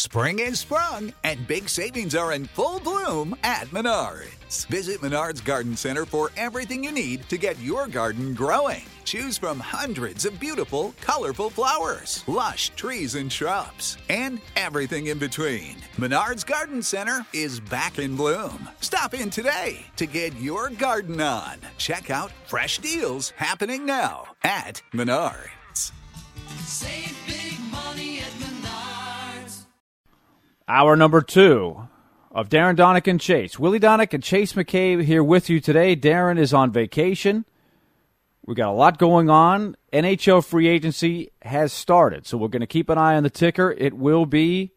Spring is sprung, and big savings are in full bloom at Menards. Visit Menards Garden Center for everything you need to get your garden growing. Choose from hundreds of beautiful, colorful flowers, lush trees and shrubs, and everything in between. Menards Garden Center is back in bloom. Stop in today to get your garden on. Check out fresh deals happening now at Menards. Save big money at Menards. Hour number 2 of Darren Donick and Chase. Willie Donick and Chase McCabe here with you today. Darren is on vacation. We got a lot going on. NHL free agency has started, so we're going to keep an eye on the ticker. It will be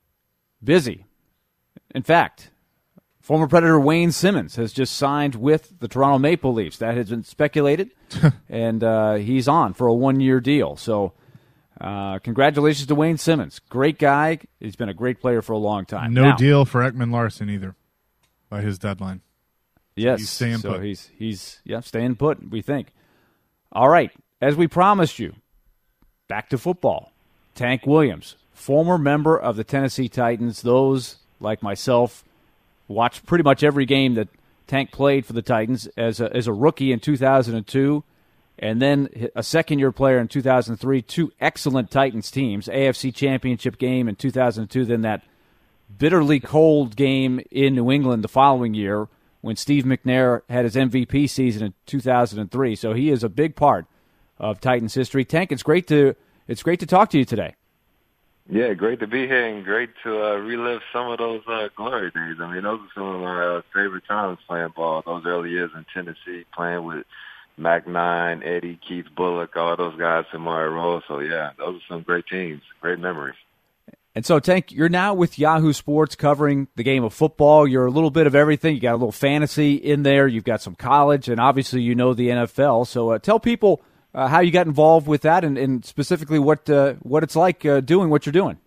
busy. In fact, former Predator Wayne Simmons has just signed with the Toronto Maple Leafs. That has been speculated, and he's on for a 1-year deal. So congratulations to Wayne Simmons. Great guy. He's been a great player for a long time. No deal for Ekman Larson either by his deadline. Yes, he's staying so put. He's staying put, we think. All right, as we promised you, back to football. Tank Williams, former member of the Tennessee Titans. Those, like myself, watched pretty much every game that Tank played for the Titans as a rookie in 2002, and then a second-year player in 2003. 2 excellent Titans teams, AFC Championship game in 2002, then that bitterly cold game in New England the following year when Steve McNair had his MVP season in 2003. So he is a big part of Titans history. Tank, it's great to talk to you today. Yeah, great to be here and great to relive some of those glory days. I mean, those are some of my favorite times playing ball, those early years in Tennessee, playing with Mac 9, Eddie, Keith Bullock, all those guys in my role. So, yeah, those are some great teams, great memories. And so, Tank, you're now with Yahoo Sports covering the game of football. You're a little bit of everything. You got a little fantasy in there. You've got some college, and obviously you know the NFL. So tell people how you got involved with that and specifically what it's like doing what you're doing.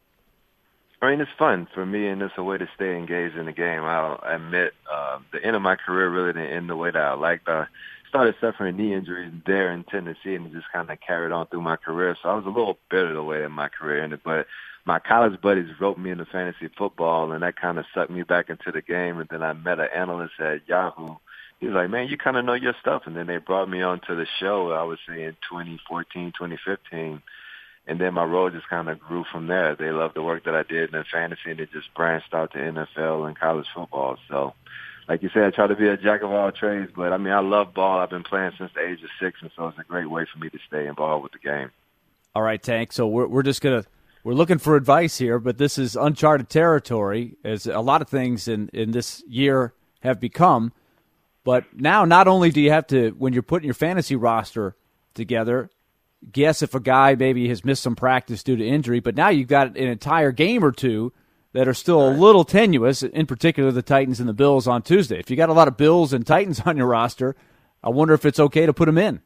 I mean, it's fun for me, and it's a way to stay engaged in the game. I'll admit the end of my career really didn't end the way that I liked. I started suffering knee injuries there in Tennessee, and it just kind of carried on through my career. So I was a little bitter the way my career ended, but my college buddies roped me into fantasy football, and that kind of sucked me back into the game. And then I met an analyst at Yahoo. He was like, man, you kind of know your stuff. And then they brought me on to the show, I would say, in 2014, 2015. And then my role just kind of grew from there. They loved the work that I did in fantasy, and it just branched out to NFL and college football. So, like you said, I try to be a jack of all trades. But, I mean, I love ball. I've been playing since the age of 6, and so it's a great way for me to stay involved with the game. All right, Tank. So we're just going to – we're looking for advice here, but this is uncharted territory, as a lot of things in this year have become. But now not only do you have to, when you're putting your fantasy roster together, guess if a guy maybe has missed some practice due to injury, but now you've got an entire game or two that are still a little tenuous, in particular the Titans and the Bills on Tuesday. If you got a lot of Bills and Titans on your roster, I wonder if it's okay to put them in.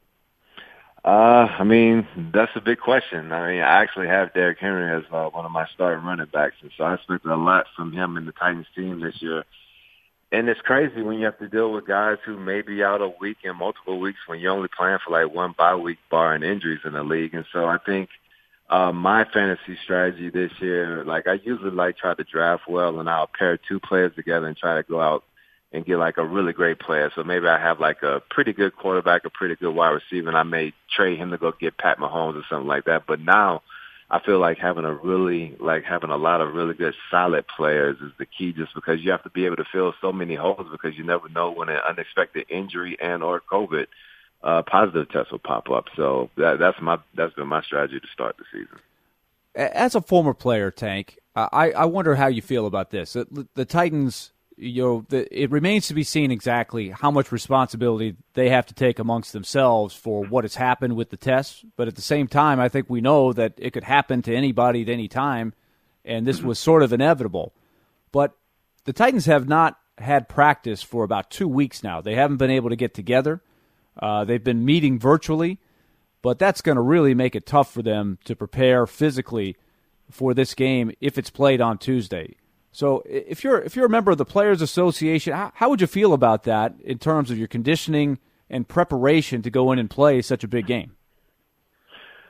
I mean, that's a big question. I mean, I actually have Derrick Henry as one of my starting running backs, and so I expected a lot from him and the Titans team this year. And it's crazy when you have to deal with guys who may be out a week and multiple weeks when you're only playing for like one bye week barring injuries in the league. And so I think my fantasy strategy this year, like I usually try to draft well, and I'll pair 2 players together and try to go out and get like a really great player. So maybe I have like a pretty good quarterback, a pretty good wide receiver, and I may trade him to go get Pat Mahomes or something like that. But now I feel like having a lot of really good solid players is the key, just because you have to be able to fill so many holes, because you never know when an unexpected injury and or COVID positive test will pop up. So that's been my strategy to start the season. As a former player, Tank, I wonder how you feel about this. The Titans, it remains to be seen exactly how much responsibility they have to take amongst themselves for what has happened with the tests. But at the same time, I think we know that it could happen to anybody at any time, and this was sort of inevitable. But the Titans have not had practice for about 2 weeks now. They haven't been able to get together. They've been meeting virtually, but that's going to really make it tough for them to prepare physically for this game if it's played on Tuesday. So if you're a member of the Players Association, how would you feel about that in terms of your conditioning and preparation to go in and play such a big game?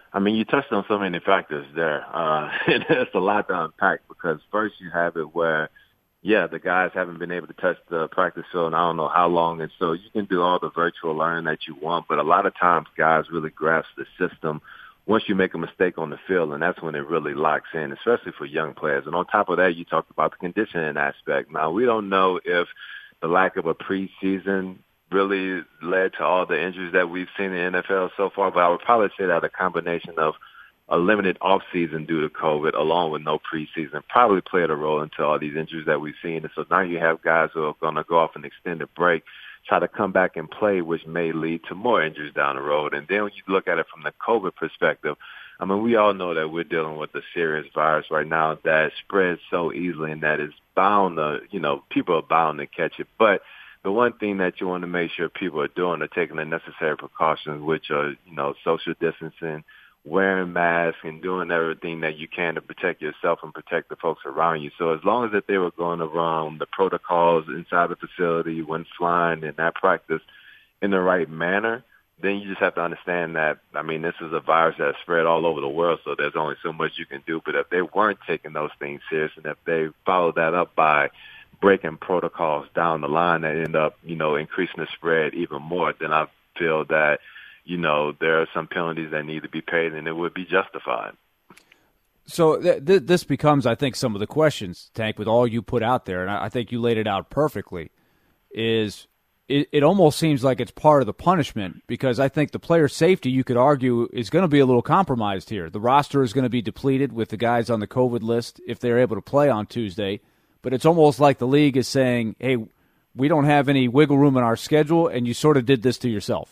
I mean, you touched on so many factors there. And it's a lot to unpack because first you have it where, yeah, the guys haven't been able to touch the practice field in I don't know how long. And so you can do all the virtual learning that you want, but a lot of times guys really grasp the system once you make a mistake on the field, and that's when it really locks in, especially for young players. And on top of that, you talked about the conditioning aspect. Now, we don't know if the lack of a preseason really led to all the injuries that we've seen in the NFL so far, but I would probably say that a combination of a limited offseason due to COVID along with no preseason probably played a role into all these injuries that we've seen. And so now you have guys who are going to go off an extended break, try to come back and play, which may lead to more injuries down the road. And then when you look at it from the COVID perspective, I mean, we all know that we're dealing with a serious virus right now that spreads so easily and that is bound to, people are bound to catch it. But the one thing that you want to make sure people are doing are taking the necessary precautions, which are, social distancing, wearing masks, and doing everything that you can to protect yourself and protect the folks around you. So as long as that they were going around the protocols inside the facility when flying and that practice in the right manner, then you just have to understand that, I mean, this is a virus that's spread all over the world, so there's only so much you can do. But if they weren't taking those things serious and if they followed that up by breaking protocols down the line that end up, increasing the spread even more, then I feel that, there are some penalties that need to be paid, and it would be justified. So this becomes, I think, some of the questions, Tank, with all you put out there, and I think you laid it out perfectly, is it almost seems like it's part of the punishment because I think the player safety, you could argue, is going to be a little compromised here. The roster is going to be depleted with the guys on the COVID list if they're able to play on Tuesday, but it's almost like the league is saying, hey, we don't have any wiggle room in our schedule, and you sort of did this to yourself.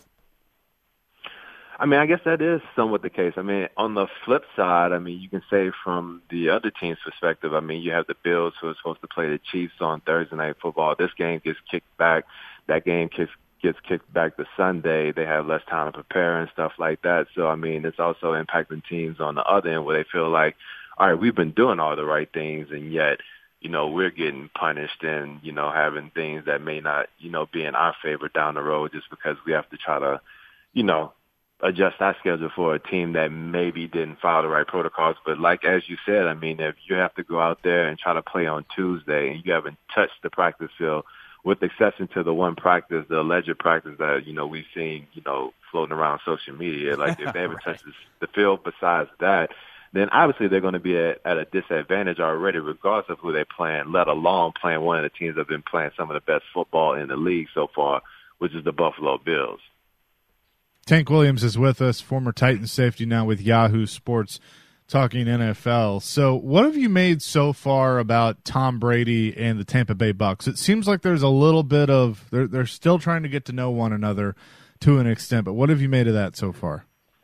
I mean, I guess that is somewhat the case. I mean, on the flip side, I mean, you can say from the other team's perspective, I mean, you have the Bills who are supposed to play the Chiefs on Thursday Night Football. This game gets kicked back. That game gets kicked back to Sunday. They have less time to prepare and stuff like that. So, I mean, it's also impacting teams on the other end where they feel like, all right, we've been doing all the right things, and yet, we're getting punished and, having things that may not, be in our favor down the road just because we have to try to, adjust our schedule for a team that maybe didn't follow the right protocols. But like, as you said, I mean, if you have to go out there and try to play on Tuesday and you haven't touched the practice field, with exception to the one practice, the alleged practice that, we've seen, floating around social media, like if they haven't touched the field besides that, then obviously they're going to be at a disadvantage already, regardless of who they're playing, let alone playing one of the teams that have been playing some of the best football in the league so far, which is the Buffalo Bills. Tank Williams is with us, former Titans safety, now with Yahoo Sports, talking NFL. So what have you made so far about Tom Brady and the Tampa Bay Bucks? It seems like there's a little bit of they're still trying to get to know one another to an extent, but what have you made of that so far?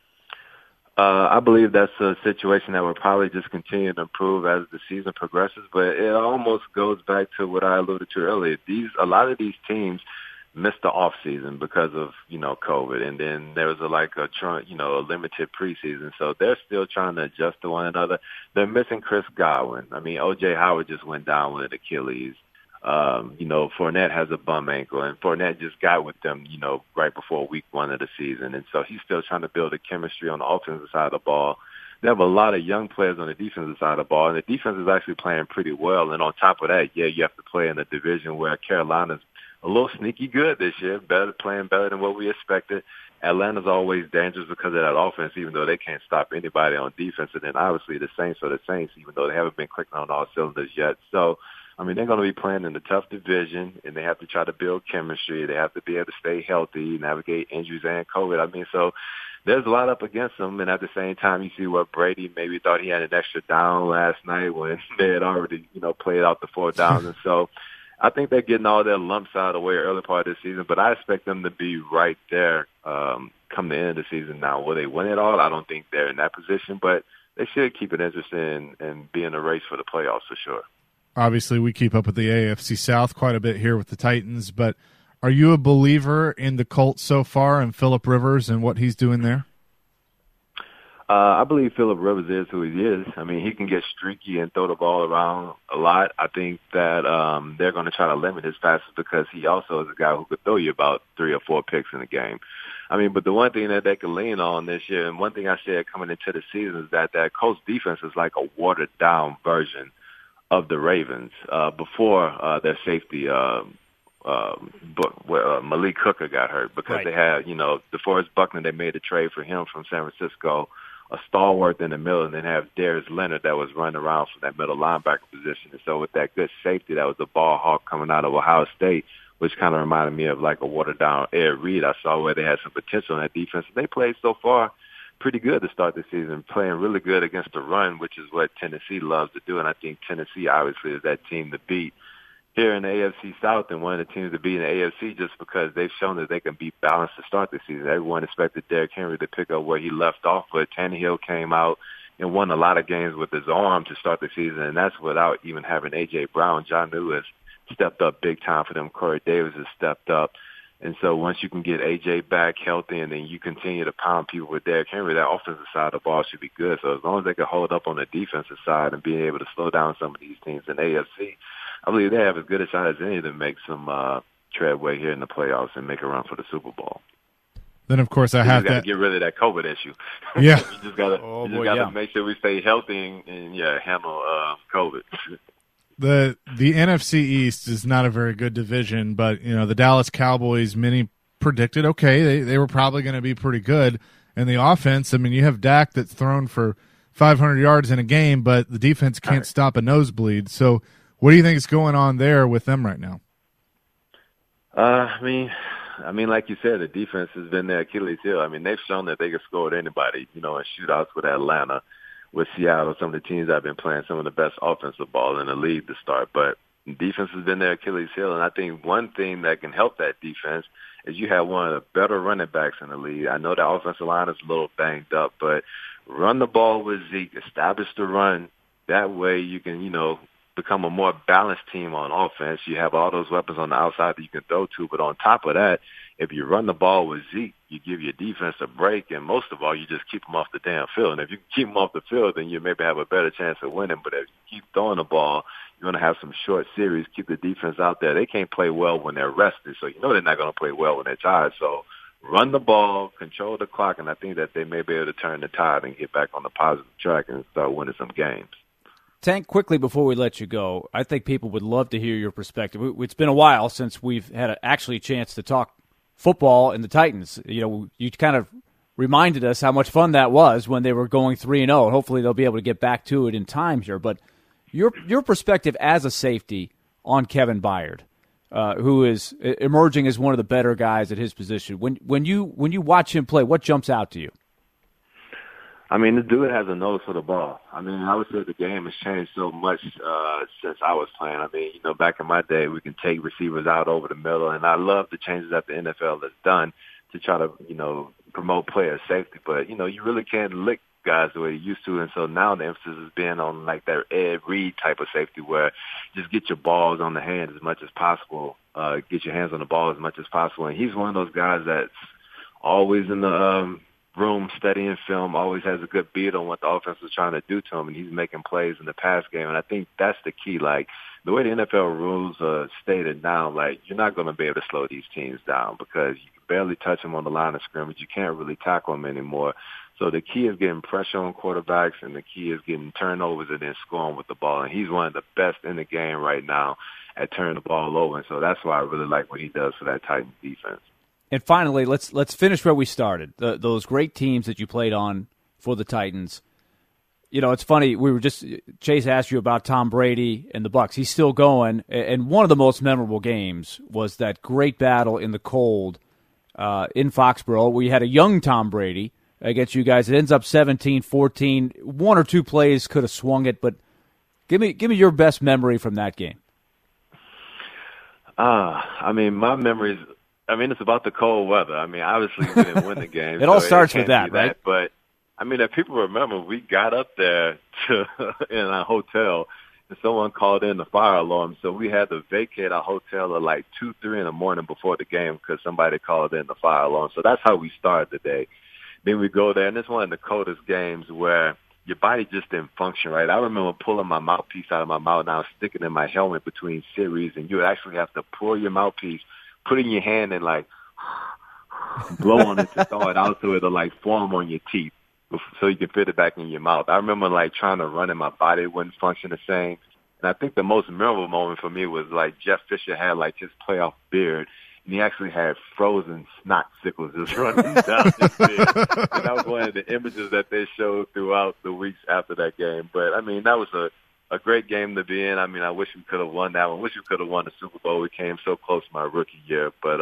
I believe that's a situation that will probably just continue to improve as the season progresses, but it almost goes back to what I alluded to earlier. A lot of these teams missed the off season because of, COVID. And then there was a limited preseason. So they're still trying to adjust to one another. They're missing Chris Godwin. I mean, O.J. Howard just went down with an Achilles. Fournette has a bum ankle, and Fournette just got with them, right before week 1 of the season. And so he's still trying to build a chemistry on the offensive side of the ball. They have a lot of young players on the defensive side of the ball, and the defense is actually playing pretty well. And on top of that, you have to play in a division where Carolina's a little sneaky good this year, playing better than what we expected. Atlanta's always dangerous because of that offense, even though they can't stop anybody on defense. And then obviously the Saints are the Saints, even though they haven't been clicking on all cylinders yet. So, I mean, they're going to be playing in a tough division, and they have to try to build chemistry. They have to be able to stay healthy, navigate injuries and COVID. I mean, so there's a lot up against them. And at the same time, you see what Brady maybe thought he had an extra down last night when they had already, played out the 4 downs. And so I think they're getting all their lumps out of the way early part of the season, but I expect them to be right there come the end of the season. Now, will they win it all? I don't think they're in that position, but they should keep it interesting and be in a race for the playoffs for sure. Obviously, we keep up with the AFC South quite a bit here with the Titans, but are you a believer in the Colts so far and Phillip Rivers and what he's doing there? I believe Phillip Rivers is who he is. I mean, he can get streaky and throw the ball around a lot. I think that they're going to try to limit his passes because he also is a guy who could throw you about 3 or 4 picks in a game. I mean, but the one thing that they can lean on this year, and one thing I said coming into the season is that Colts defense is like a watered-down version of the Ravens before their safety Malik Hooker got hurt, because right. They had, DeForest Buckner, they made a trade for him from San Francisco, a stalwart in the middle, and then have Darius Leonard that was running around for that middle linebacker position. And so with that good safety, that was a ball hawk coming out of Ohio State, which kind of reminded me of like a watered-down Ed Reed. I saw where they had some potential in that defense. They played so far pretty good to start the season, playing really good against the run, which is what Tennessee loves to do. And I think Tennessee obviously is that team to beat here in the AFC South, and one of the teams to beat in the AFC, just because they've shown that they can be balanced to start the season. Everyone expected Derrick Henry to pick up where he left off, but Tannehill came out and won a lot of games with his arm to start the season, and that's without even having A.J. Brown. John Lewis stepped up big time for them. Corey Davis has stepped up. And so once you can get A.J. back healthy and then you continue to pound people with Derrick Henry, that offensive side of the ball should be good. So as long as they can hold up on the defensive side and being able to slow down some of these teams in the AFC, I believe they have as good a shot as any to make some treadway here in the playoffs and make a run for the Super Bowl. Then, of course, I have to get rid of that COVID issue. Yeah. you just got to make sure we stay healthy and handle COVID. The NFC East is not a very good division, but the Dallas Cowboys, many predicted, they were probably going to be pretty good. And the offense, I mean, you have Dak that's thrown for 500 yards in a game, but the defense can't stop a nosebleed. So what do you think is going on there with them right now? I mean, like you said, the defense has been their Achilles heel. I mean, they've shown that they can score with anybody, in shootouts with Atlanta, with Seattle, some of the teams that have been playing some of the best offensive ball in the league to start. But defense has been their Achilles heel, and I think one thing that can help that defense is you have one of the better running backs in the league. I know the offensive line is a little banged up, but run the ball with Zeke, establish the run. That way you can, become a more balanced team on offense. You have all those weapons on the outside that you can throw to, but on top of that, if you run the ball with Zeke, you give your defense a break, and most of all, you just keep them off the damn field. And if you keep them off the field, then you maybe have a better chance of winning. But if you keep throwing the ball, you're going to have some short series, keep the defense out there. They can't play well when they're rested, so they're not going to play well when they're tired. So run the ball, control the clock, and I think that they may be able to turn the tide and get back on the positive track and start winning some games. Tank, quickly before we let you go, I think people would love to hear your perspective. It's been a while since we've had actually a chance to talk football and the Titans. You kind of reminded us how much fun that was when they were going 3-0. Hopefully they'll be able to get back to it in time here. But your perspective as a safety on Kevin Byard, who is emerging as one of the better guys at his position. When you watch him play, what jumps out to you? I mean, the dude has a nose for the ball. I mean, I would say the game has changed so much since I was playing. I mean, back in my day, we can take receivers out over the middle, and I love the changes that the NFL has done to try to, promote player safety. But, you really can't lick guys the way you used to, and so now the emphasis is being on, like, that Ed Reed type of safety where just get your balls on the hand as much as possible, get your hands on the ball as much as possible. And he's one of those guys that's always in the room studying film, always has a good beat on what the offense is trying to do to him, and he's making plays in the pass game. And I think that's the key. Like, the way the NFL rules are stated now, like, you're not going to be able to slow these teams down because you can barely touch them on the line of scrimmage. You can't really tackle them anymore. So the key is getting pressure on quarterbacks, and the key is getting turnovers and then scoring with the ball. And he's one of the best in the game right now at turning the ball over. And so that's why I really like what he does for that Titans defense. And finally, let's finish where we started. Those great teams that you played on for the Titans. It's funny. Chase asked you about Tom Brady and the Bucs. He's still going, and one of the most memorable games was that great battle in the cold in Foxborough, where you had a young Tom Brady against you guys. It ends up 17-14. One or two plays could have swung it, but give me your best memory from that game. My memories. It's about the cold weather. Obviously we didn't win the game. It all starts with that, right? But, if people remember, we got up there in a hotel, and someone called in the fire alarm, so we had to vacate our hotel at like 2, 3 in the morning before the game because somebody called in the fire alarm. So that's how we started the day. Then we go there, and it's one of the coldest games where your body just didn't function right. I remember pulling my mouthpiece out of my mouth, and I was sticking in my helmet between series, and you would actually have to pull your mouthpiece, putting your hand in like blow on it to thaw it out so it'll like form on your teeth so you can fit it back in your mouth. I remember like trying to run and my body wouldn't function the same. And I think the most memorable moment for me was like Jeff Fisher had like his playoff beard, and he actually had frozen snot sickles just running down his beard. And that was one of the images that they showed throughout the weeks after that game. But I mean, that was a great game to be in. I mean, I wish we could have won that one. Wish we could have won the Super Bowl. We came so close my rookie year, but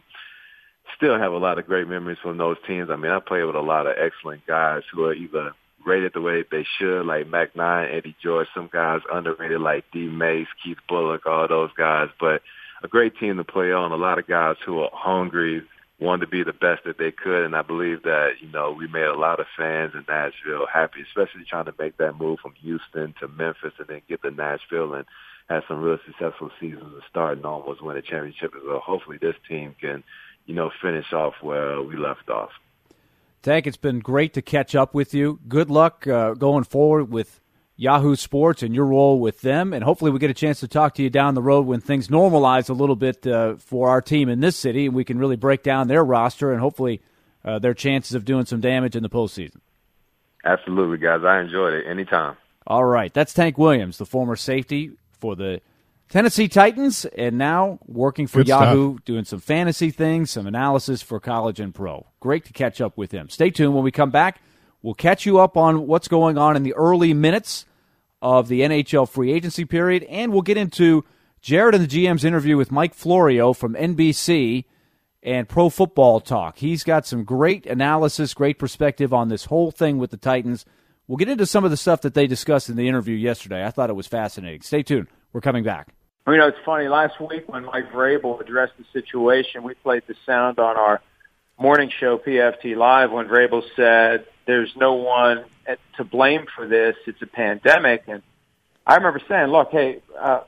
still have a lot of great memories from those teams. I mean, I played with a lot of excellent guys who are either rated the way they should, like Mac 9, Eddie George, some guys underrated like D. Mace, Keith Bullock, all those guys, but a great team to play on, a lot of guys who are hungry, wanted to be the best that they could, and I believe that, you know, we made a lot of fans in Nashville happy, especially trying to make that move from Houston to Memphis and then get to Nashville and have some real successful seasons and start and almost win a championship as well. Hopefully this team can, you know, finish off where we left off. Tank, it's been great to catch up with you. Good luck going forward with Yahoo Sports and your role with them, and hopefully we get a chance to talk to you down the road when things normalize a little bit for our team in this city, and we can really break down their roster and hopefully their chances of doing some damage in the postseason. Absolutely, guys. I enjoyed it. Anytime. All right. That's Tank Williams, the former safety for the Tennessee Titans, and now working for Good Yahoo, stuff. doing some fantasy things, some analysis for college and pro. Great to catch up with him. Stay tuned. When we come back, we'll catch you up on what's going on in the early minutes of the NHL free agency period, and we'll get into Jared and the GM's interview with Mike Florio from NBC and Pro Football Talk. He's got some great analysis, great perspective on this whole thing with the Titans. We'll get into some of the stuff that they discussed in the interview yesterday. I thought it was fascinating. Stay tuned. We're coming back. You know, it's funny. Last week when Mike Vrabel addressed the situation, we played the sound on our morning show, PFT Live, when Vrabel said, there's no one to blame for this. It's a pandemic. And I remember saying, look, hey,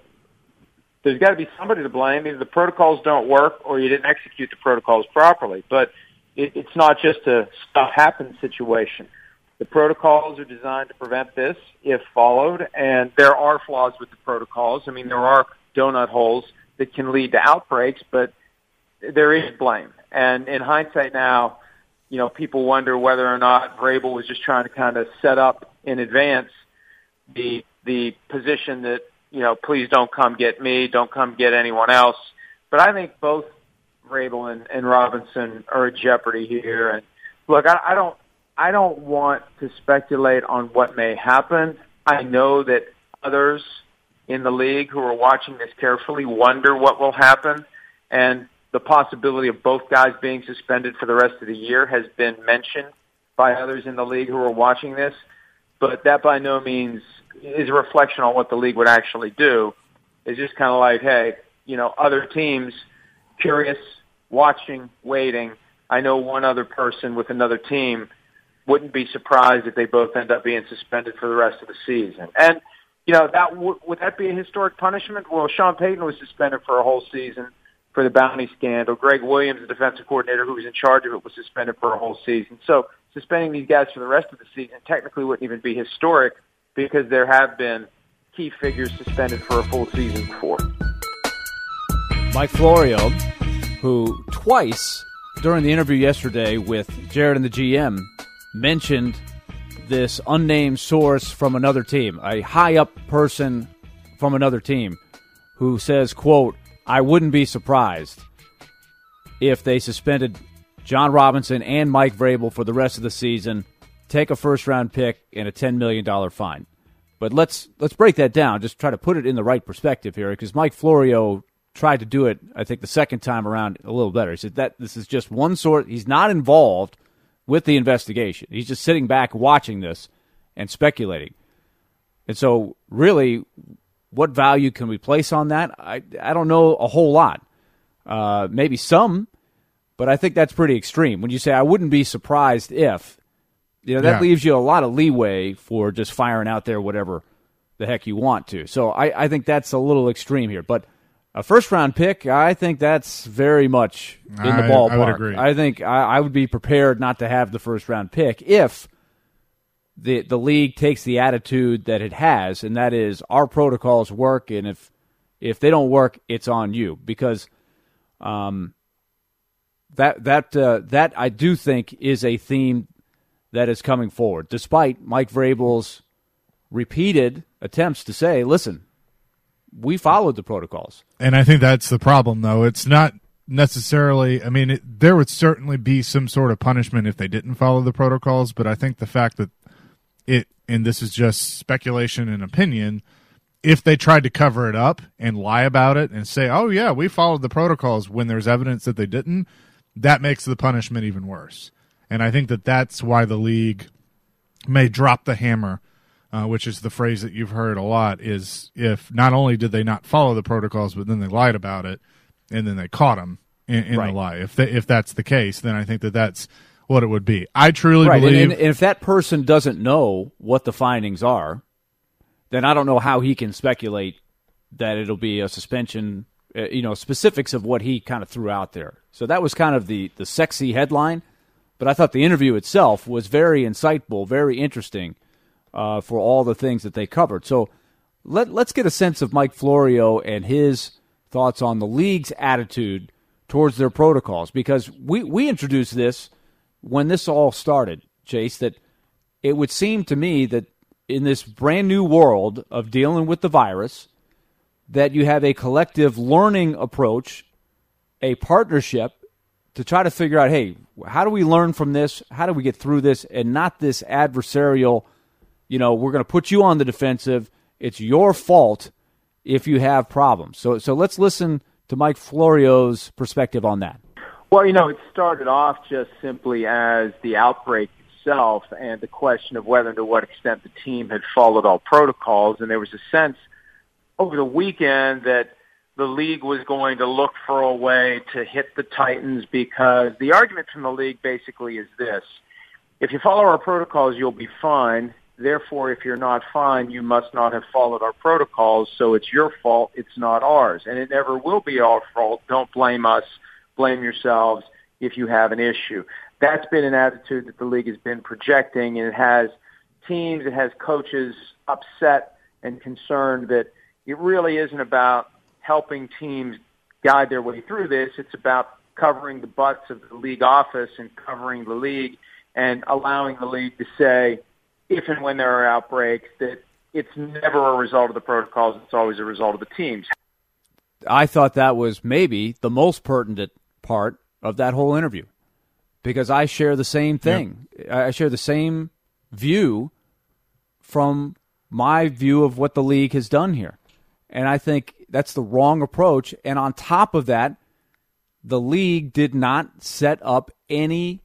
there's got to be somebody to blame. Either the protocols don't work or you didn't execute the protocols properly. But it's not just a stuff happens situation. The protocols are designed to prevent this if followed, and there are flaws with the protocols. I mean, there are donut holes that can lead to outbreaks, but there is blame. And in hindsight now, you know, people wonder whether or not Vrabel was just trying to kind of set up in advance the position that, you know, please don't come get me, don't come get anyone else. But I think both Vrabel and Robinson are in jeopardy here. And look, I don't want to speculate on what may happen. I know that others in the league who are watching this carefully wonder what will happen, and the possibility of both guys being suspended for the rest of the year has been mentioned by others in the league who are watching this, but that by no means is a reflection on what the league would actually do. It's just kind of like, hey, you know, other teams curious, watching, waiting. I know one other person with another team wouldn't be surprised if they both end up being suspended for the rest of the season. And, you know, that would that be a historic punishment? Well, Sean Payton was suspended for a whole season for the bounty scandal. Greg Williams, the defensive coordinator who was in charge of it, was suspended for a whole season. So suspending these guys for the rest of the season technically wouldn't even be historic because there have been key figures suspended for a full season before. Mike Florio, who twice during the interview yesterday with Jared and the GM mentioned this unnamed source from another team, a high-up person from another team who says, quote, I wouldn't be surprised if they suspended John Robinson and Mike Vrabel for the rest of the season, take a first-round pick, and a $10 million fine. But let's break that down, just try to put it in the right perspective here, because Mike Florio tried to do it, I think, the second time around a little better. He said that this is just one source. He's not involved with the investigation. He's just sitting back watching this and speculating. And so, really, what value can we place on that? I don't know a whole lot. Maybe some, but I think that's pretty extreme. When you say, I wouldn't be surprised if, you know, that leaves you a lot of leeway for just firing out there whatever the heck you want to. So I think that's a little extreme here. But a first-round pick, I think that's very much in the ballpark. I would agree. I think I would be prepared not to have the first-round pick if the league takes the attitude that it has, and that is our protocols work, and if they don't work, it's on you. Because That I do think is a theme that is coming forward, despite Mike Vrabel's repeated attempts to say, listen, we followed the protocols. And I think that's the problem, though. It's not necessarily – I mean, there would certainly be some sort of punishment if they didn't follow the protocols, but I think the fact that and this is just speculation and opinion, if they tried to cover it up and lie about it and say, oh, yeah, we followed the protocols when there's evidence that they didn't, that makes the punishment even worse. And I think that that's why the league may drop the hammer, which is the phrase that you've heard a lot, is if not only did they not follow the protocols, but then they lied about it, and then they caught them in the lie. If that's the case, then I think that that's what it would be. I truly believe... And if that person doesn't know what the findings are, then I don't know how he can speculate that it'll be a suspension, specifics of what he kind of threw out there. So that was kind of the sexy headline. But I thought the interview itself was very insightful, very interesting for all the things that they covered. So let's get a sense of Mike Florio and his thoughts on the league's attitude towards their protocols. Because we introduced this when this all started, Chase, that it would seem to me that in this brand new world of dealing with the virus, that you have a collective learning approach, a partnership, to try to figure out, hey, how do we learn from this? How do we get through this? And not this adversarial, we're going to put you on the defensive. It's your fault if you have problems. So let's listen to Mike Florio's perspective on that. Well, it started off just simply as the outbreak itself and the question of whether and to what extent the team had followed all protocols. And there was a sense over the weekend that the league was going to look for a way to hit the Titans, because the argument from the league basically is this: if you follow our protocols, you'll be fine. Therefore, if you're not fine, you must not have followed our protocols, so it's your fault, it's not ours. And it never will be our fault. Don't blame us. Blame yourselves if you have an issue. That's been an attitude that the league has been projecting, and it has teams, it has coaches upset and concerned that it really isn't about helping teams guide their way through this. It's about covering the butts of the league office and covering the league and allowing the league to say, if and when there are outbreaks, that it's never a result of the protocols, it's always a result of the teams. I thought that was maybe the most pertinent part of that whole interview, because I share the same thing. Yep. I share the same view from my view of what the league has done here. And I think that's the wrong approach. And on top of that, the league did not set up any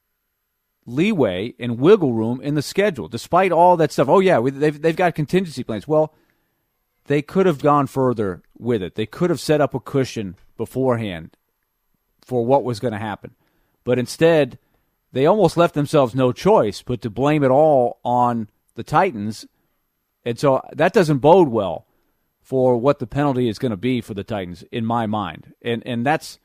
leeway and wiggle room in the schedule, despite all that stuff. Oh, yeah, they've got contingency plans. Well, they could have gone further with it. They could have set up a cushion beforehand for what was going to happen. But instead, they almost left themselves no choice but to blame it all on the Titans. And so that doesn't bode well for what the penalty is going to be for the Titans, in my mind. And that's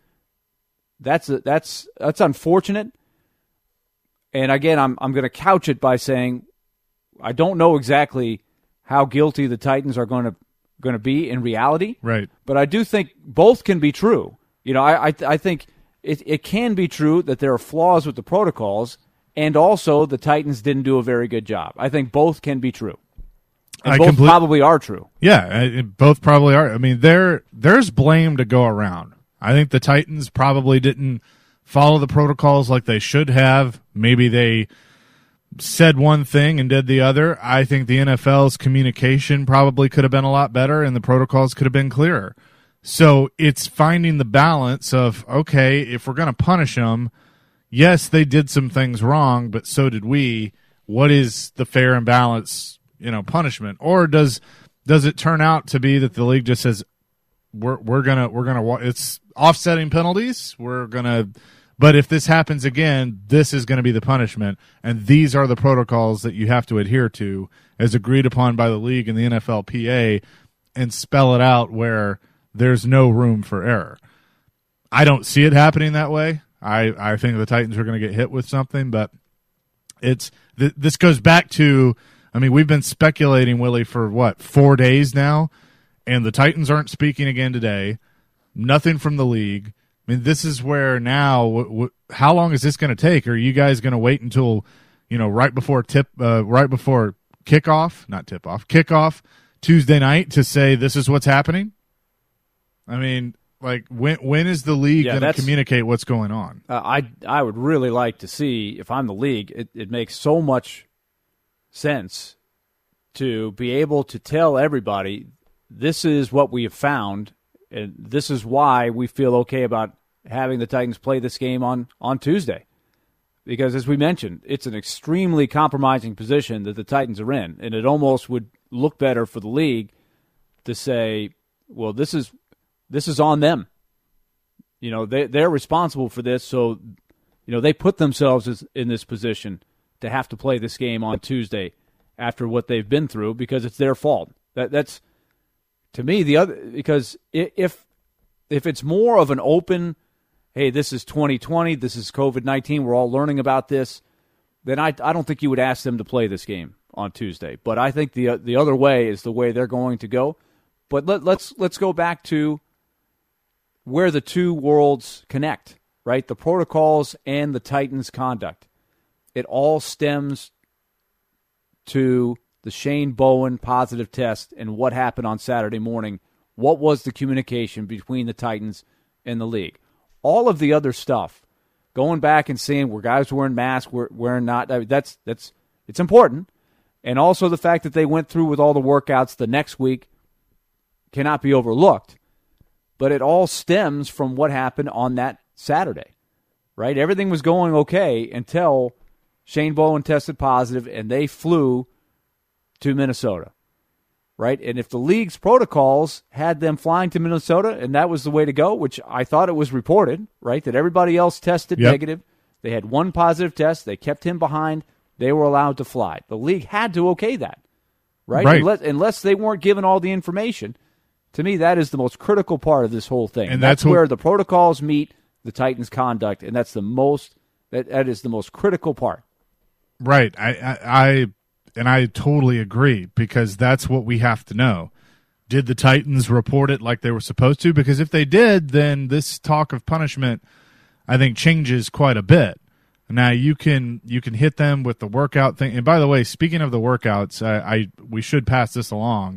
unfortunate. And again, I'm going to couch it by saying I don't know exactly how guilty the Titans are going to be in reality. Right. But I do think both can be true. I think it can be true that there are flaws with the protocols, and also the Titans didn't do a very good job. I think both can be true. And both probably are true. Yeah, both probably are. I mean, there's blame to go around. I think the Titans probably didn't follow the protocols like they should have. Maybe they said one thing and did the other. I think the NFL's communication probably could have been a lot better, and the protocols could have been clearer. So it's finding the balance of, okay, if we're going to punish them, yes, they did some things wrong, but so did we. What is the fair and balanced punishment? Or does it turn out to be that the league just says we're gonna it's offsetting penalties, but if this happens again, this is going to be the punishment, and these are the protocols that you have to adhere to as agreed upon by the league and the NFLPA, and spell it out where there's no room for error. I don't see it happening that way. I think the Titans are going to get hit with something, but this goes back to, I mean, we've been speculating, Willie, for 4 days now, and the Titans aren't speaking again today. Nothing from the league. I mean, this is where now. How long is this going to take? Are you guys going to wait until right before kickoff Tuesday night to say this is what's happening? I mean, like when is the league going to communicate what's going on? I would really like to see, if I'm the league, it makes so much sense to be able to tell everybody this is what we have found, and this is why we feel okay about having the Titans play this game on Tuesday. Because, as we mentioned, it's an extremely compromising position that the Titans are in, and it almost would look better for the league to say, well, this is on them. They're responsible for this, so they put themselves in this position to have to play this game on Tuesday after what they've been through, because it's their fault. That's to me the other, because if it's more of an open, hey, this is 2020, this is COVID-19, we're all learning about this, then I don't think you would ask them to play this game on Tuesday. But I think the other way is the way they're going to go. But let's go back to where the two worlds connect, right? The protocols and the Titans' conduct. It all stems to the Shane Bowen positive test and what happened on Saturday morning. What was the communication between the Titans and the league? All of the other stuff, going back and seeing where guys wearing masks, wearing not, it's important. And also the fact that they went through with all the workouts the next week cannot be overlooked. But it all stems from what happened on that Saturday, right? Everything was going okay until Shane Bowen tested positive and they flew to Minnesota, right? And if the league's protocols had them flying to Minnesota and that was the way to go, which I thought it was reported, right, that everybody else tested negative, they had one positive test, they kept him behind, they were allowed to fly. The league had to okay that, right? Unless they weren't given all the information. To me, that is the most critical part of this whole thing. And that's where the protocols meet the Titans' conduct, and that is the most critical part. Right. I totally agree, because that's what we have to know. Did the Titans report it like they were supposed to? Because if they did, then this talk of punishment, I think, changes quite a bit. Now you can hit them with the workout thing. And by the way, speaking of the workouts, we should pass this along.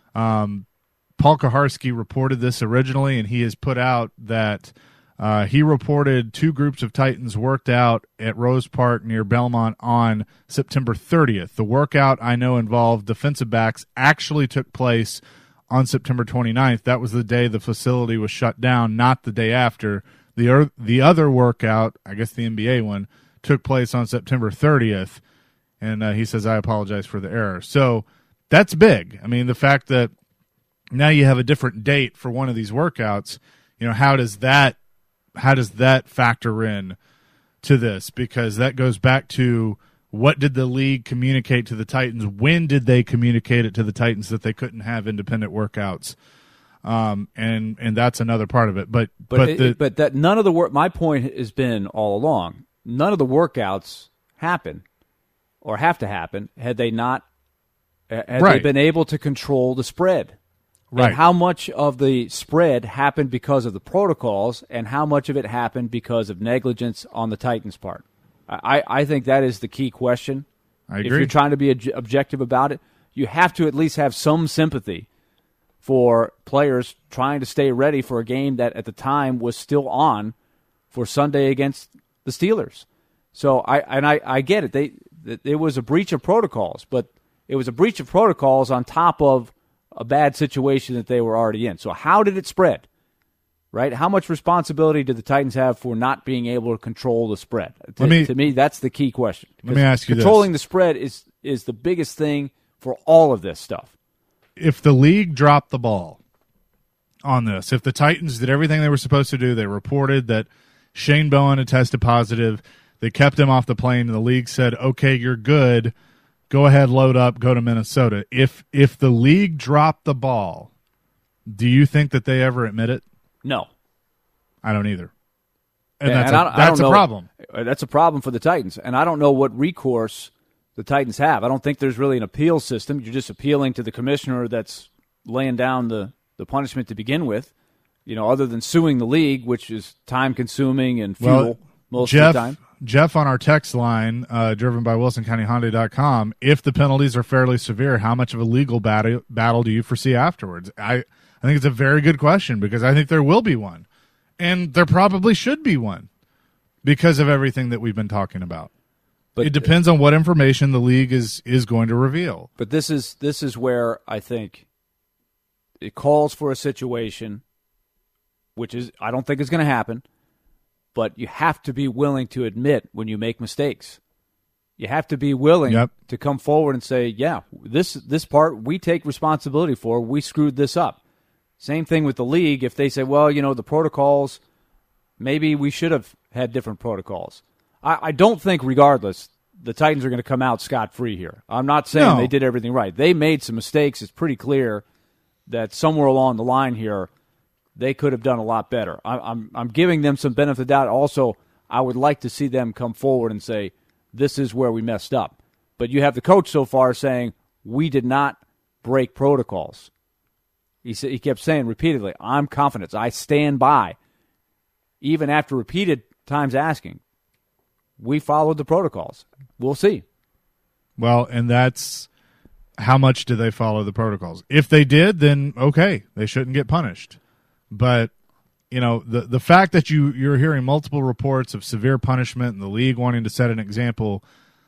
Paul Kaharski reported this originally, and he has put out that he reported two groups of Titans worked out at Rose Park near Belmont on September 30th. The workout, I know, involved defensive backs, actually took place on September 29th. That was the day the facility was shut down, not the day after. The other workout, I guess the NBA one, took place on September 30th, and he says, I apologize for the error. So that's big. I mean, the fact that now you have a different date for one of these workouts, how does that factor in to this? Because that goes back to, what did the league communicate to the Titans? When did they communicate it to the Titans that they couldn't have independent workouts? And that's another part of it. But that none of the work. My point has been all along, none of the workouts happen or have to happen had they not they been able to control the spread. Right. And how much of the spread happened because of the protocols, and how much of it happened because of negligence on the Titans' part? I think that is the key question. I agree. If you're trying to be objective about it, you have to at least have some sympathy for players trying to stay ready for a game that at the time was still on for Sunday against the Steelers. So I get it. It was a breach of protocols, but it was a breach of protocols on top of a bad situation that they were already in. So how did it spread, right? How much responsibility did the Titans have for not being able to control the spread? To me, that's the key question. Let me ask you controlling the spread is the biggest thing for all of this stuff. If the league dropped the ball on this, if the Titans did everything they were supposed to do, they reported that Shane Bowen had tested positive, they kept him off the plane, and the league said, okay, you're good, go ahead, load up, go to Minnesota. If the league dropped the ball, do you think that they ever admit it? No. I don't either. And that's a problem. That's a problem for the Titans. And I don't know what recourse the Titans have. I don't think there's really an appeal system. You're just appealing to the commissioner that's laying down the punishment to begin with. other than suing the league, which is time-consuming and fuel most of the time. Jeff on our text line, driven by WilsonCountyHyundai.com, if the penalties are fairly severe, how much of a legal battle do you foresee afterwards? I think it's a very good question because I think there will be one. And there probably should be one because of everything that we've been talking about. But it depends on what information the league is going to reveal. But this is where I think it calls for a situation, which is I don't think is going to happen, but you have to be willing to admit when you make mistakes. You have to be willing to come forward and say, yeah, this part we take responsibility for. We screwed this up. Same thing with the league. If they say, well, the protocols, maybe we should have had different protocols. I don't think, regardless, the Titans are going to come out scot-free here. I'm not saying they did everything right. They made some mistakes. It's pretty clear that somewhere along the line here, they could have done a lot better. I'm giving them some benefit of the doubt. Also, I would like to see them come forward and say, this is where we messed up. But you have the coach so far saying, we did not break protocols. He kept saying repeatedly, I'm confident. I stand by. Even after repeated times asking, we followed the protocols. We'll see. Well, and that's how much do they follow the protocols? If they did, then okay, they shouldn't get punished. But, the fact that you're hearing multiple reports of severe punishment and the league wanting to set an example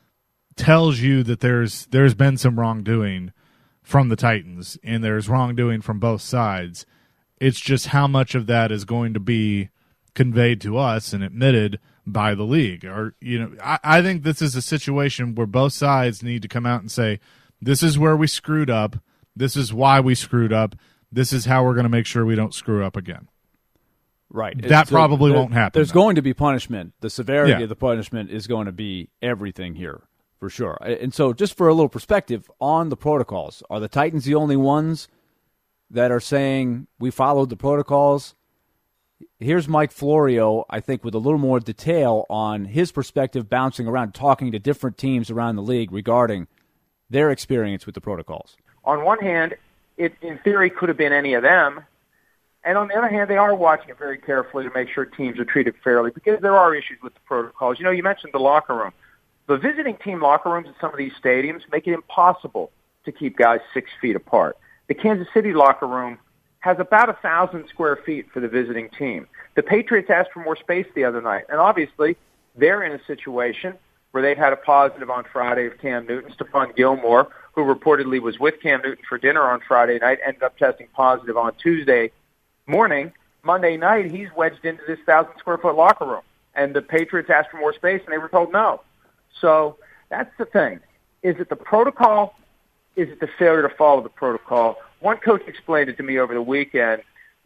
tells you that there's been some wrongdoing from the Titans, and there's wrongdoing from both sides. It's just how much of that is going to be conveyed to us and admitted by the league. Or I think this is a situation where both sides need to come out and say, this is where we screwed up. This is why we screwed up. This is how we're going to make sure we don't screw up again. Right. That probably won't happen. There's going to be punishment. The severity of the punishment is going to be everything here, for sure. And so just for a little perspective on the protocols, are the Titans the only ones that are saying we followed the protocols? Here's Mike Florio, I think, with a little more detail on his perspective, bouncing around, talking to different teams around the league regarding their experience with the protocols. On one hand, it, in theory, could have been any of them. And on the other hand, they are watching it very carefully to make sure teams are treated fairly because there are issues with the protocols. You mentioned the locker room. The visiting team locker rooms at some of these stadiums make it impossible to keep guys 6 feet apart. The Kansas City locker room has about 1,000 square feet for the visiting team. The Patriots asked for more space the other night, and obviously they're in a situation where they've had a positive on Friday of Cam Newton. Stephon Gilmore, who reportedly was with Cam Newton for dinner on Friday night, ended up testing positive on Tuesday morning. Monday night, he's wedged into this 1,000-square-foot locker room. And the Patriots asked for more space, and they were told no. So that's the thing. Is it the protocol? Is it the failure to follow the protocol? One coach explained it to me over the weekend,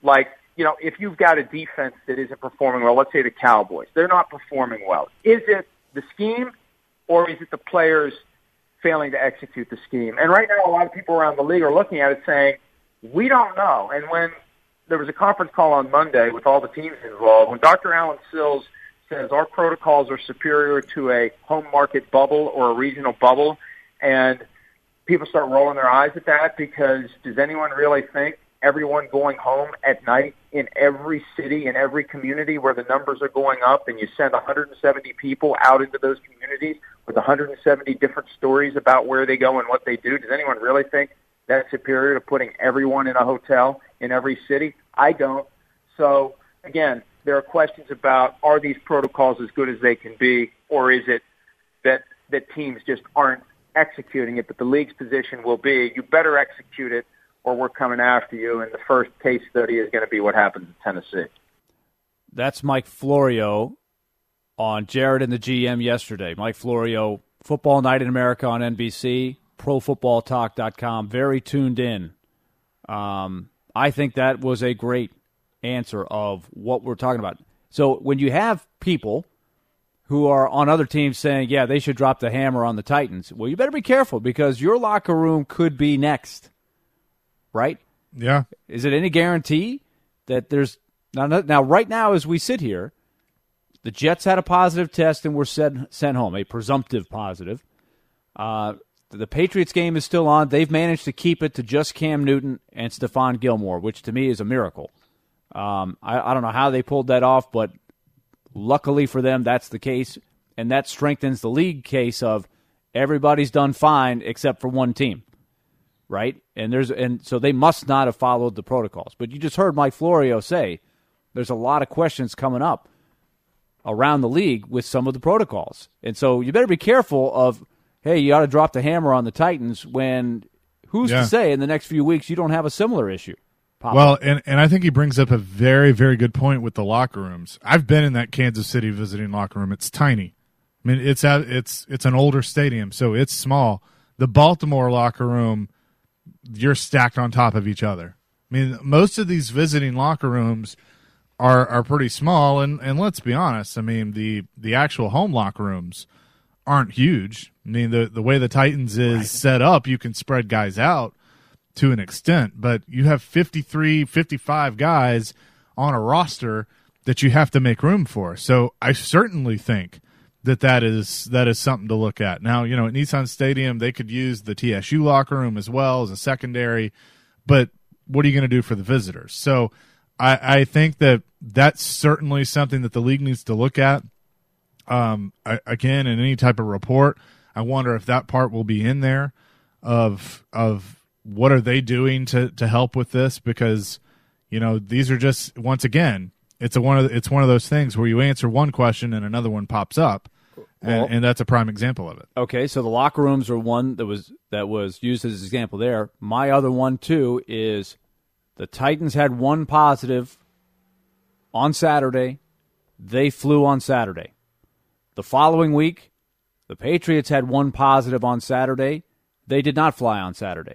if you've got a defense that isn't performing well, let's say the Cowboys, they're not performing well. Is it the scheme or is it the players failing to execute the scheme? And right now, a lot of people around the league are looking at it saying, we don't know. And when there was a conference call on Monday with all the teams involved, when Dr. Alan Sills says our protocols are superior to a home market bubble or a regional bubble, and people start rolling their eyes at that because does anyone really think everyone going home at night in every city, in every community where the numbers are going up and you send 170 people out into those communities with 170 different stories about where they go and what they do, does anyone really think that's superior to putting everyone in a hotel in every city? I don't. So, again, there are questions about are these protocols as good as they can be, or is it that teams just aren't executing it? But the league's position will be you better execute it or we're coming after you, and the first case study is going to be what happens in Tennessee. That's Mike Florio on Jared and the GM yesterday. Mike Florio, Football Night in America on NBC, ProFootballTalk.com, very tuned in. I think that was a great answer of what we're talking about. So when you have people who are on other teams saying, yeah, they should drop the hammer on the Titans, well, you better be careful because your locker room could be next. Right? Yeah. Is it any guarantee that there's now right now as we sit here, the Jets had a positive test and were sent home, a presumptive positive. The Patriots game is still on. They've managed to keep it to just Cam Newton and Stephon Gilmore, which to me is a miracle. I don't know how they pulled that off, but luckily for them, that's the case, and that strengthens the league case of everybody's done fine except for one team, right? And so they must not have followed the protocols. But you just heard Mike Florio say there's a lot of questions coming up around the league with some of the protocols, and so you better be careful of, hey, you ought to drop the hammer on the Titans when who's to say in the next few weeks you don't have a similar issue. Well, and I think he brings up a very, very good point with the locker rooms. I've been in that Kansas City visiting locker room. It's tiny. I mean, it's an older stadium, so it's small. The Baltimore locker room, you're stacked on top of each other. I mean, most of these visiting locker rooms are pretty small, and let's be honest. I mean, the actual home locker rooms aren't huge. I mean, the way the Titans is set up, you can spread guys out to an extent, but you have 53, 55 guys on a roster that you have to make room for. So I certainly think that is something to look at. Now, you know, at Nissan Stadium, they could use the TSU locker room as well as a secondary, but what are you going to do for the visitors? So I think that's certainly something that the league needs to look at. Again, in any type of report, I wonder if that part will be in there of what are they doing to help with this, because, you know, these are just, once again, it's one of those things where you answer one question and another one pops up, and that's a prime example of it. Okay, so the locker rooms are one that was used as an example there. My other one too is the Titans had one positive on Saturday. They flew on Saturday. The following week, the Patriots had one positive on Saturday. They did not fly on Saturday.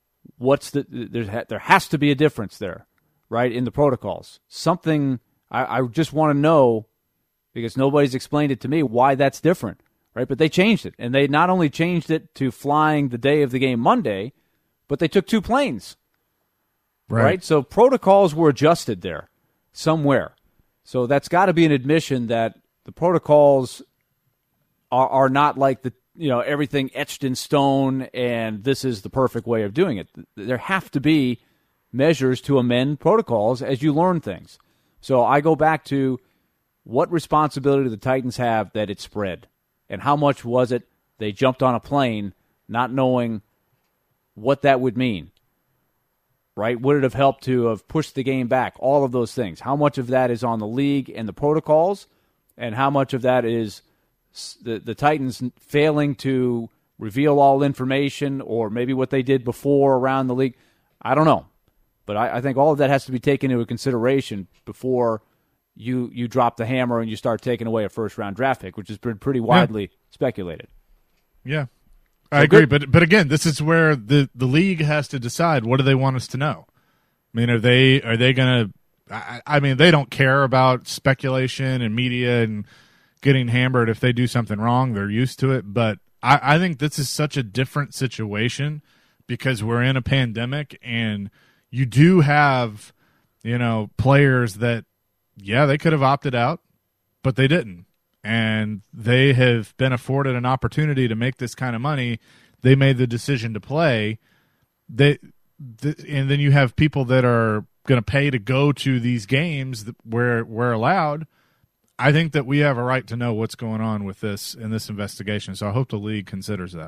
There has to be a difference there, right, in the protocols. Something I just want to know, because nobody's explained it to me, why that's different, right? But they changed it, and they not only changed it to flying the day of the game Monday, but they took two planes, right? So protocols were adjusted there somewhere. So that's got to be an admission that the protocols are not like everything etched in stone and this is the perfect way of doing it. There have to be measures to amend protocols as you learn things. So I go back to what responsibility do the Titans have that it spread, and how much was it they jumped on a plane not knowing what that would mean, right? Would it have helped to have pushed the game back? All of those things. How much of that is on the league and the protocols, and how much of that is the Titans failing to reveal all information, or maybe what they did before around the league? I don't know. But I think all of that has to be taken into consideration before you drop the hammer and you start taking away a first-round draft pick, which has been pretty widely speculated. Yeah, I agree. But again, this is where the league has to decide, what do they want us to know? I mean, are they going to – I mean, they don't care about speculation and media and – getting hammered if they do something wrong. They're used to it. But I think this is such a different situation because we're in a pandemic, and you do have, players that, they could have opted out, but they didn't. And they have been afforded an opportunity to make this kind of money. They made the decision to play. And then you have people that are going to pay to go to these games where we're allowed. I think that we have a right to know what's going on with this in this investigation, so I hope the league considers that.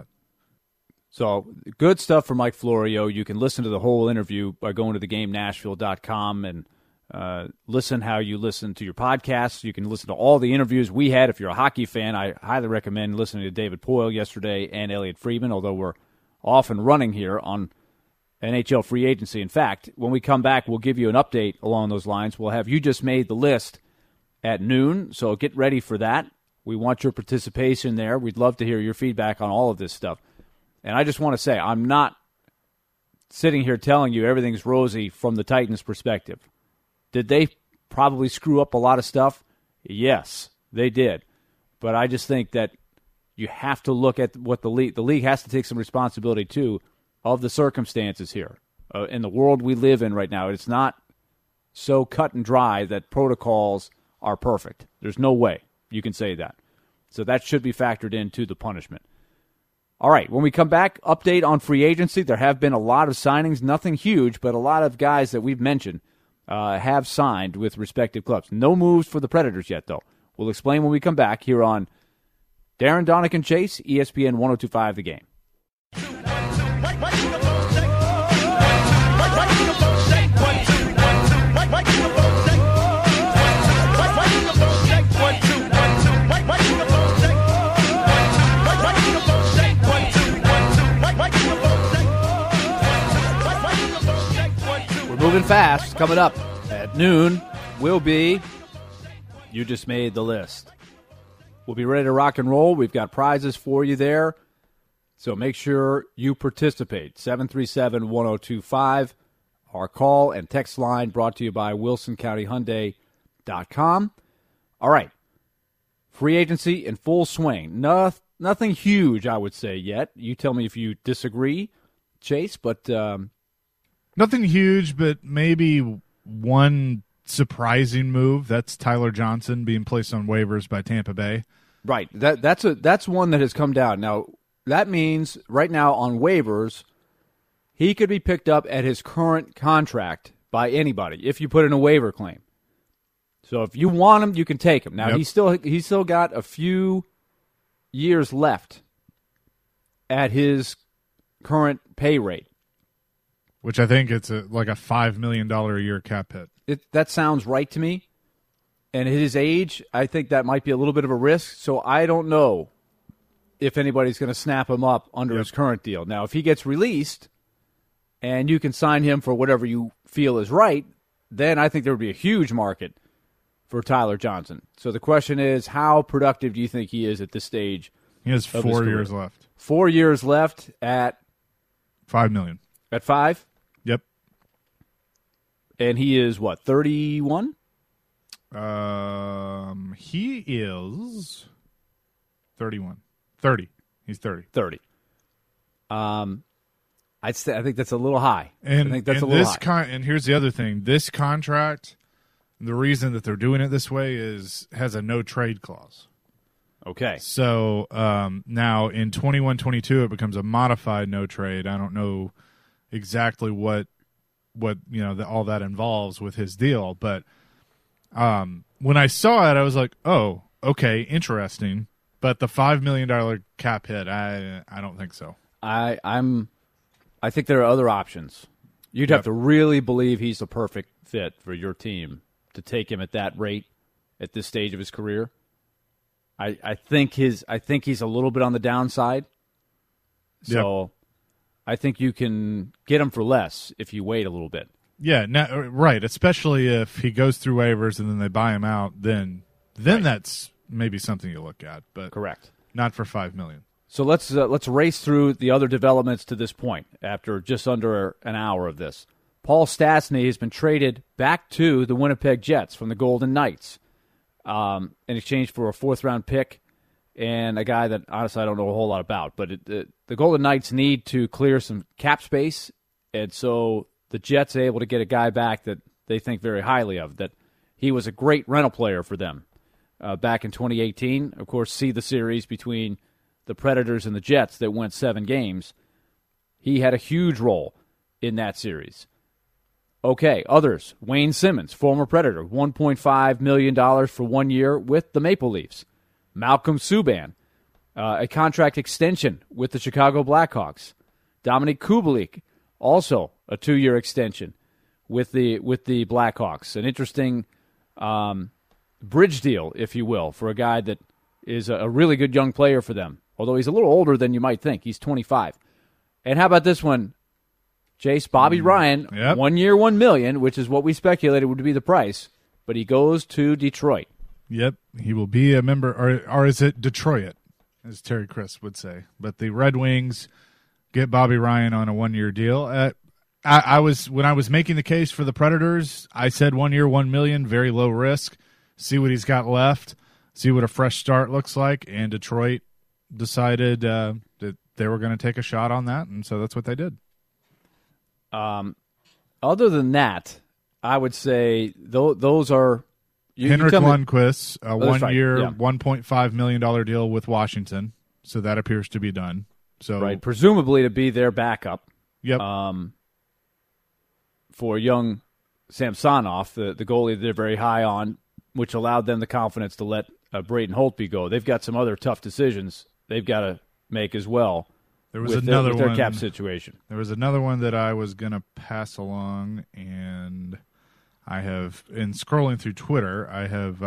So good stuff from Mike Florio. You can listen to the whole interview by going to thegamenashville.com and listen how you listen to your podcasts. You can listen to all the interviews we had. If you're a hockey fan, I highly recommend listening to David Poile yesterday and Elliot Friedman, although we're off and running here on NHL free agency. In fact, when we come back, we'll give you an update along those lines. We'll have You Just Made the List at noon, so get ready for that. We want your participation there. We'd love to hear your feedback on all of this stuff. And I just want to say, I'm not sitting here telling you everything's rosy from the Titans' perspective. Did they probably screw up a lot of stuff? Yes, they did. But I just think that you have to look at what the league has to take some responsibility, too, of the circumstances here. In the world we live in right now, it's not so cut and dry that protocols are perfect. There's no way you can say that. So that should be factored into the punishment. All right, when we come back, update on free agency. There have been a lot of signings, nothing huge, but a lot of guys that we've mentioned have signed with respective clubs. No moves for the Predators yet, though. We'll explain when we come back here on Darren Donick Chase, ESPN 102.5 The Game. Moving fast. Coming up at noon will be You Just Made the List. We'll be ready to rock and roll. We've got prizes for you there. So make sure you participate. 737-1025. Our call and text line brought to you by WilsonCountyHyundai.com. All right. Free agency in full swing. Nothing huge, I would say, yet. You tell me if you disagree, Chase, but nothing huge, but maybe one surprising move. That's Tyler Johnson being placed on waivers by Tampa Bay. Right. That's one that has come down. Now, that means right now on waivers, he could be picked up at his current contract by anybody if you put in a waiver claim. So if you want him, you can take him. Now, he's still got a few years left at his current pay rate. Which I think it's like a $5 million a year cap hit. That sounds right to me. And at his age, I think that might be a little bit of a risk. So I don't know if anybody's going to snap him up under his current deal. Now, if he gets released and you can sign him for whatever you feel is right, then I think there would be a huge market for Tyler Johnson. So the question is, how productive do you think he is at this stage? He has 4 years left. 4 years left at $5 million. At 5? Yep. And he is what, 31? He is 31. 30. He's 30. 30. I think that's a little high. And I think that's a little high. And here's the other thing. This contract, the reason that they're doing it this way has a no trade clause. Okay. So now in 21-22 it becomes a modified no trade. I don't know exactly what all that involves with his deal, but when I saw it, I was like, oh, okay, interesting. But the $5 million cap hit, I don't think so. I think there are other options. You'd have to really believe he's the perfect fit for your team to take him at that rate at this stage of his career. I think he's a little bit on the downside. So I think you can get him for less if you wait a little bit. Yeah, right. Especially if he goes through waivers and then they buy him out, then that's maybe something you look at. But correct, not for $5 million. So let's race through the other developments to this point after just under an hour of this. Paul Stastny has been traded back to the Winnipeg Jets from the Golden Knights in exchange for a fourth-round pick and a guy that, honestly, I don't know a whole lot about. But the Golden Knights need to clear some cap space, and so the Jets are able to get a guy back that they think very highly of, that he was a great rental player for them back in 2018. Of course, see the series between the Predators and the Jets that went 7 games. He had a huge role in that series. Okay, others. Wayne Simmons, former Predator, $1.5 million for 1 year with the Maple Leafs. Malcolm Subban, a contract extension with the Chicago Blackhawks. Dominic Kubalik, also a 2-year extension with the Blackhawks. An interesting bridge deal, if you will, for a guy that is a really good young player for them, although he's a little older than you might think. He's 25. And how about this one, Chase? Bobby Ryan, 1 year, $1 million, which is what we speculated would be the price, but he goes to Detroit. Yep, he will be a member, or is it Detroit, as Terry Chris would say. But the Red Wings get Bobby Ryan on a 1-year deal. When I was making the case for the Predators, I said 1 year, $1 million, very low risk. See what he's got left, see what a fresh start looks like, and Detroit decided that they were going to take a shot on that, and so that's what they did. Other than that, I would say those are Henrik Lundqvist, a 1 year, $1.5 million deal with Washington, so that appears to be done. So right, presumably to be their backup. Yep. For young Samsonov, the goalie that they're very high on, which allowed them the confidence to let Braden Holtby go. They've got some other tough decisions they've got to make as well. There was with their cap situation. There was another one that I was going to pass along, and I have, in scrolling through Twitter, I have,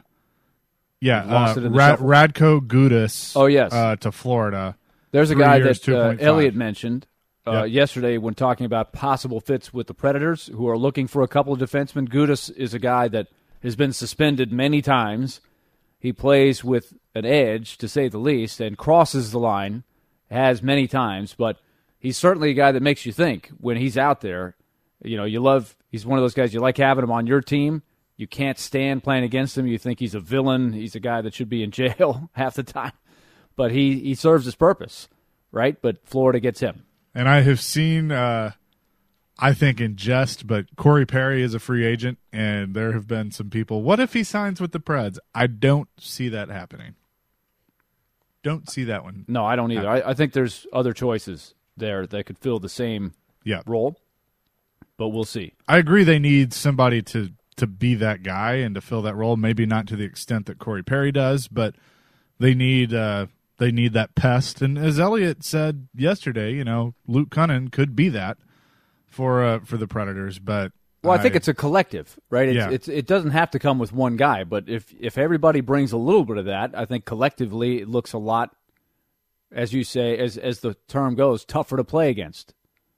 Radko Gudas. Oh, yes. To Florida. There's a guy years, that Elliot mentioned Yep. yesterday when talking about possible fits with the Predators, who are looking for a couple of defensemen. Gudas is a guy that has been suspended many times. He plays with an edge, to say the least, and crosses the line, has many times, but he's certainly a guy that makes you think when he's out there. You know, he's one of those guys, you like having him on your team. You can't stand playing against him. You think he's a villain. He's a guy that should be in jail half the time. But he serves his purpose, right? But Florida gets him. And I have seen, I think in jest, but Corey Perry is a free agent, and there have been some people, what if he signs with the Preds? I don't see that happening. Don't see that one. No, I don't either. I think there's other choices there that could fill the same role, but we'll see. I agree they need somebody to be that guy and to fill that role, maybe not to the extent that Corey Perry does, but they need that pest. And as Elliot said yesterday, you know, Luke Cunnin could be that for the Predators, but I think it's a collective, right? It doesn't have to come with one guy, but if everybody brings a little bit of that, I think collectively it looks a lot, as you say, as the term goes, tougher to play against.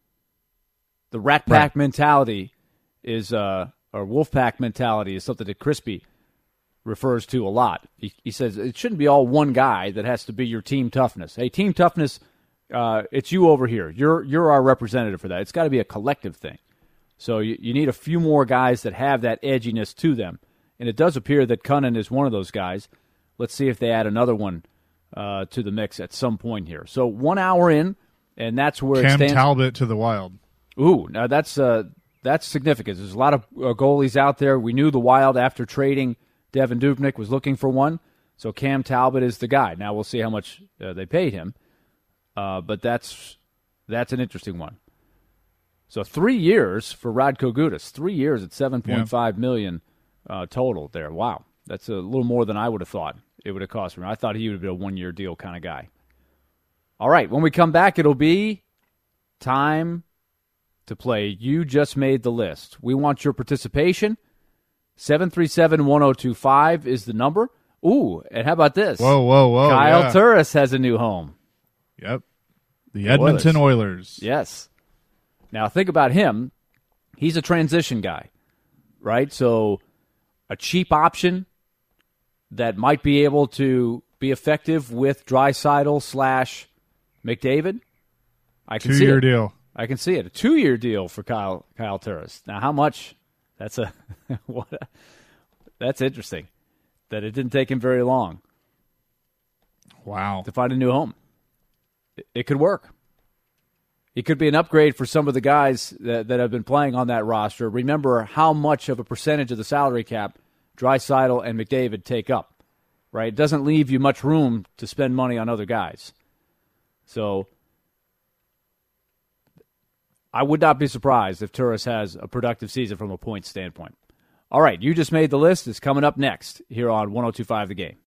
The Rat Pack mentality is, or Wolf Pack mentality is something that Crispy refers to a lot. He says it shouldn't be all one guy that has to be your team toughness. Hey, team toughness, it's you over here. You're our representative for that. It's got to be a collective thing. So you need a few more guys that have that edginess to them. And it does appear that Cunnin is one of those guys. Let's see if they add another one to the mix at some point here. So 1 hour in, and that's where it stands. Cam Talbot to the Wild. Ooh, now that's significant. There's a lot of goalies out there. We knew the Wild, after trading Devin Dubnyk, was looking for one. So Cam Talbot is the guy. Now we'll see how much they paid him. But that's an interesting one. So 3 years for Radko Gudas. 3 years at $7.5 million total there. Wow. That's a little more than I would have thought it would have cost me. I thought he would have been a one-year deal kind of guy. All right, when we come back, it'll be time to play You Just Made the List. We want your participation. 737-1025 is the number. Ooh, and how about this? Whoa. Kyle Turris has a new home. Yep. The Edmonton Oilers. Yes. Now, think about him. He's a transition guy, right? So a cheap option that might be able to be effective with Draisaitl/McDavid. I can see it. 2-year deal. I can see it. A 2-year deal for Kyle Turris. Now, how much? That's that's interesting that it didn't take him very long. Wow. To find a new home. It could work. It could be an upgrade for some of the guys that have been playing on that roster. Remember how much of a percentage of the salary cap Draisaitl and McDavid take up, right? It doesn't leave you much room to spend money on other guys. So I would not be surprised if Turris has a productive season from a point standpoint. All right, You Just Made the List is coming up next here on 102.5 The Game.